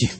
Yeah.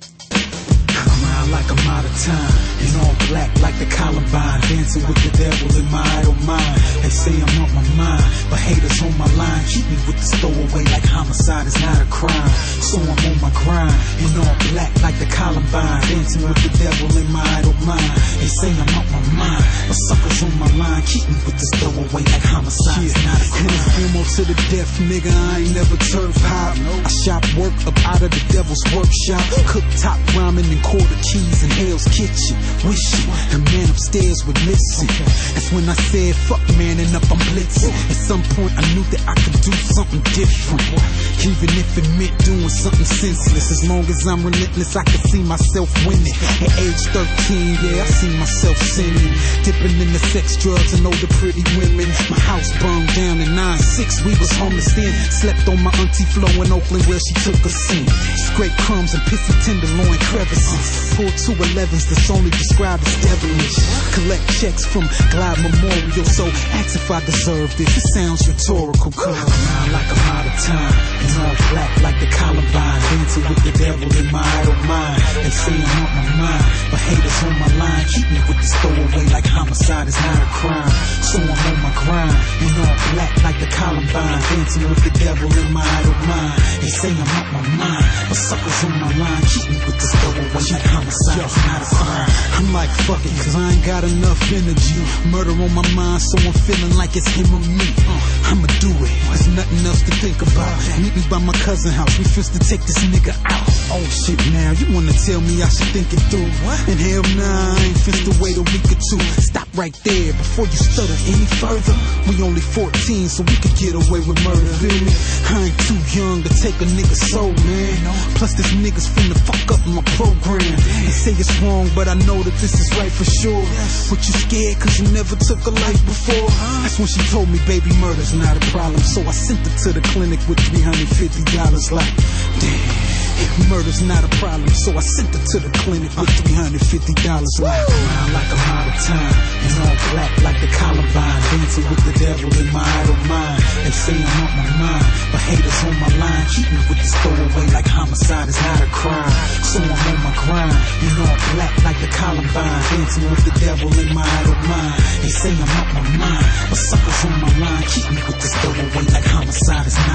Around like I'm out of time, in all black like the Columbine, dancing with the devil in my idle mind. They say I'm on my mind, but haters on my line keep me with the stowaway like homicide is not a crime. So I'm on my grind, in all black like the Columbine, dancing with the devil in my idle mind. They say I'm on my mind, but suckers on my line keep me with the stowaway like homicide is not a crime. And it's ammo to the death, nigga, I ain't never turf hop. I shop work up out of the devil's workshop, cook top ramen and quarter keys in Hell's Kitchen, wishing the man upstairs would listen. That's when I said, fuck manning up, I'm blitzing. At some point I knew that I could do something different, even if it meant doing something senseless. As long as I'm relentless, I can see myself winning. At age 13, yeah, I see myself sinning, dipping in the sex, drugs, and older pretty women. My house burned down in 9/6, we was homeless then. Slept on my auntie floor in Oakland where she took us in. Scrape crumbs and pissy tenderloin crevices. Pull 211s that's only described as devilish. Collect checks from Glide Memorial, so ask if I deserve this. It sounds rhetorical, cause around like I'm out of time, and all black like the Columbine, dancing with the devil in my idle mind. They say I'm on my mind, but haters on my line keep me with the stowaway like homicide is not a crime. So I'm on my grind, and all black like the Columbine, dancing with the devil in my idle mind. They say I'm on my mind, but suckers on my line keep me with the stowaway like homicide is not a crime. I'm like, fuck it, cause I ain't got enough energy. Murder on my mind, so I'm feeling like it's him or me. I'ma do it, there's nothing else to think about. Meet me by my cousin's house, we finna take this nigga out. Oh shit, now you wanna tell me I should think it through? And hell nah, I ain't finna wait a week or two. Stop right there before you stutter any further. We only 14, so we could get away with murder, feel me? I ain't too young to take a nigga's soul, man. Plus this nigga's finna fuck up my program. They say it's wrong, but I know that this is right for sure. But you scared cause you never took a life before? That's when she told me baby murder's not a problem. So I sent her to the clinic with $350 like, damn. Murder's not a problem, so I sent her to the clinic with $350 like, around like I'm out of time, and all black like the Columbine, dancing with the devil in my idle mind. They say I'm on my mind, but haters on my line keep me with the stowaway like homicide is not a crime. So I'm on my grind, and all black like the Columbine, dancing with the devil in my idle mind. They say I'm on my mind, but suckers on my line keep me with the stowaway like homicide is not